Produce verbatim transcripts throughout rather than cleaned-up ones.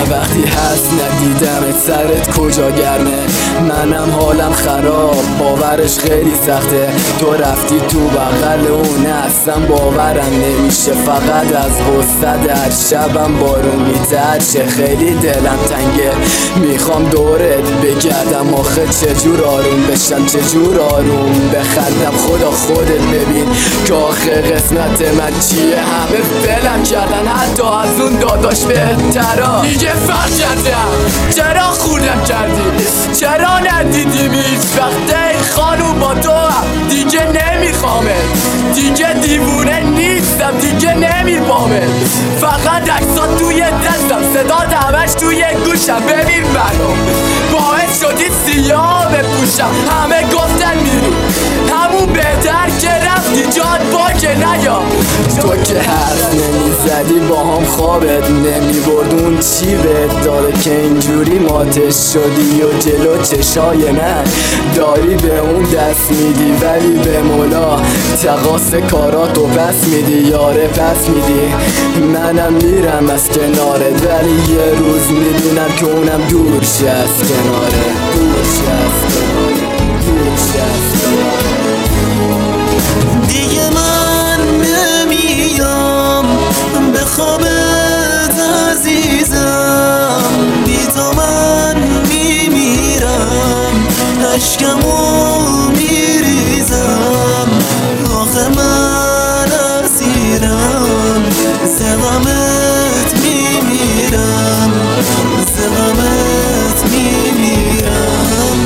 وقتی هست ندیدم سرت کجا گرمه، منم حالم خراب باورش خیلی سخته. تو رفتی تو بغل اون اصلا باورم نمیشه، فقط از غصه در شبم بارون میترشه. خیلی دلم تنگه میخوام دورت بگردم، آخه چجور آروم بشم چجور آروم بخندم. خدا خودت ببین که آخه قسمت من چیه، همه فلم کردن حتی از اون داداش بهترا. دیگه فرق کردم چرا خوردم کردی، چرا ندیدیم هیچ وقت ای خانوم با تو هم دیگه نمیخوامه، دیگه دیوونه نیستم دیگه نمیبامه. فقط عکسات توی دستم صدات همش توی گوشم، ببین منو باعث شدی سیاه بپوشم. همه گفتن میری همون بهتر که رفتی جاد با که نیا. تو که حرف نمیزدی با هم خوابت نمیبرد اون چی بهت داده که اینجوری ماتش شدی و جلو چشای من داری به اون دست میدی، ولی به مولا تقاس کاراتو پس میدی یاره پس میدی. منم میرم از کنارت ولی یه روز میبینم که اونم دور شه از کناره، دور شه از کناره، دور شه از کناره. دیگه من نمیام به خوابت عزیزم، بی تو من میمیرم اشکمو میریزم. آخه من اسیرم زغمت میمیرم، زغمت میمیرم.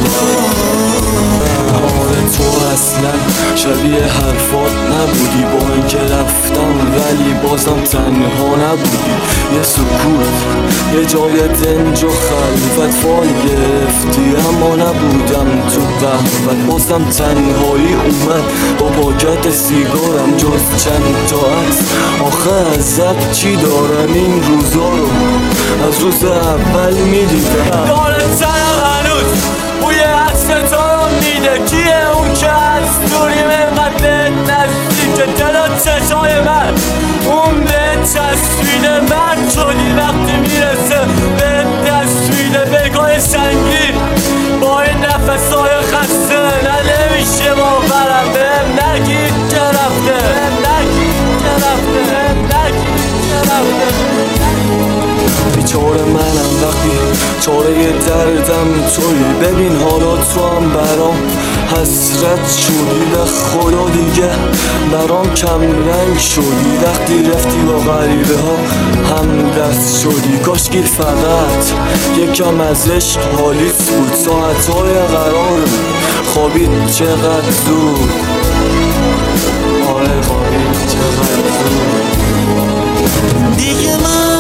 حال تو اصلا شبیه حرفات نبودی، با اینکه رفتم ولی بازم تنها نبودی. یه سکوت یه جای دنج و خلوت فال گرفتی، اما نبودم تو قهوت. بازم تنهایی اومد با پاکت سیگارم جز چند تا عکس. آخه ازت چی دارم این روزا رو از روز اول میدیدم. دارم سرم هنوز بوی عکس تو رو میده، کیه اون که از دوریم اینقدر نزدیکه دل و چشای من اون به تصویده من شدی. وقتی میرسه به تصویده بگاه سنگین با این نفسای خسته نه نمیشه باورم. بهم نگید که رفته، بهم نگید که رفته، بهم نگید که رفته. بیچاره منم وقتی چاره دردم توی، ببین حالا تو هم برام حسرت شدی و خدا دیگه برام کم رنگ شدی. وقتی رفتی با غریبه ها هم دست شدی، کاشکی فقط یکم از عشق حالیت بود. ساعتهای قرار خوابید چقدر زود، آره خوابید چقدر زود. دیگه من